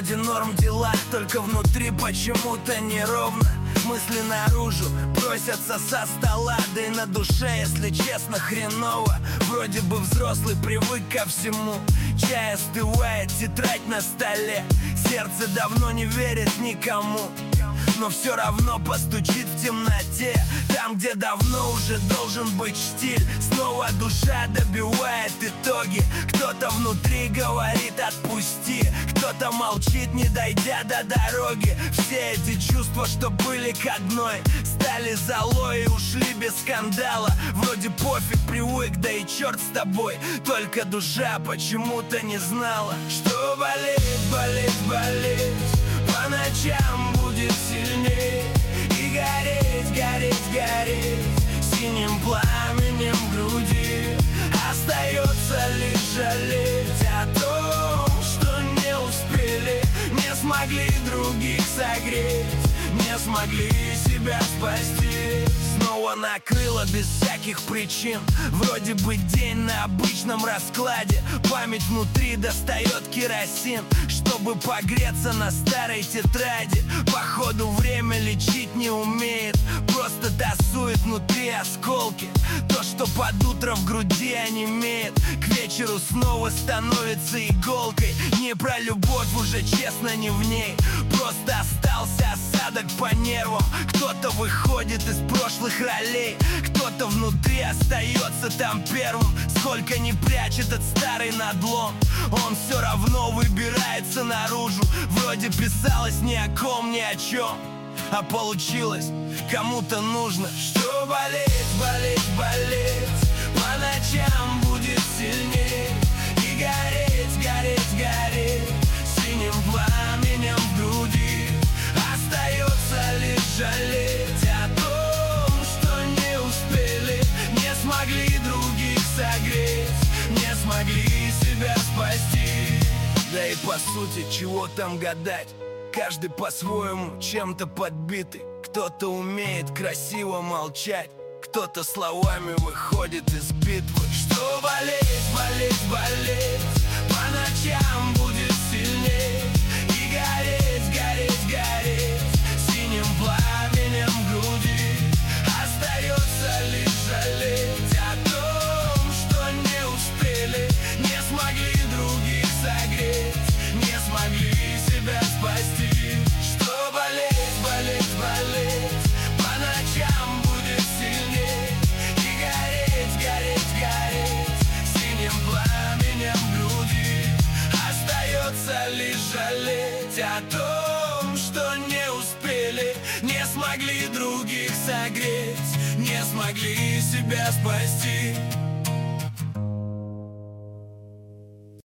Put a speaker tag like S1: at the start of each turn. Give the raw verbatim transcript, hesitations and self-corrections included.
S1: Вроде норм дела, только внутри почему-то неровно. Мысли наружу просятся со стола, да и на душе, если честно, хреново. Вроде бы взрослый привык ко всему. Чай остывает, тетрадь на столе. Сердце давно не верит никому, но все равно постучит в темноте. Там, где давно уже должен быть штиль, снова душа добивает итоги. Кто-то внутри говорит отпусти, кто-то молчит, не дойдя до дороги. Все эти чувства, что были к одной, стали золой и ушли без скандала. Вроде пофиг, привык, да и черт с тобой. Только душа почему-то не знала, что болит, болит, болит. По ночам будет сильней и гореть, гореть, гореть синим пламенем в груди. Остается лишь жалеть о том, что не успели, не смогли других согреть, не смогли себя спасти. Снова накрыло без всяких причин. Вроде бы день на обычном раскладе. Память внутри достает керосин, чтобы погреться на старой тетради. Походу время лечить не умеет, просто тасует внутри осколки. То, что под утро в груди онемеет, к вечеру снова становится иголкой. Не про любовь уже, честно, не в ней. Просто остался осадок по нервам. Кто-то выходит из прошлых ролей, кто-то внутри остается там первым. Сколько не прячь этот старый надлом, он все равно выбирается наружу. Вроде писалось ни о ком, ни о чем, а получилось кому-то нужно. Что болеть, болеть, болеть по ночам будет сильней и гореть, гореть, гореть синим пламенем в груди. Остается лишь жалеть о том, что не успели, не смогли других согреть, не смогли себя спасти. Да и по сути, чего там гадать, каждый по-своему чем-то подбитый. Кто-то умеет красиво молчать, кто-то словами выходит из битвы. Что болеть, болеть, болеть по ночам будет сильней и гореть, гореть, гореть синим пламенем в груди. Остается лишь жалеть о том, что не успели, не смогли других согреть, не смогли себя спасти. Что болеть, болеть, болеть по ночам будет сильней и гореть, гореть, гореть синим пламенем в груди. Остается лишь жалеть о том, что не успели, не смогли других согреть, не смогли себя спасти.